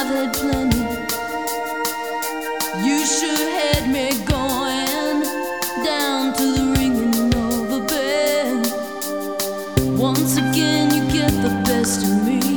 I've had plenty. You sure had me going down to the ringing of a bell. Once again, you get the best of me.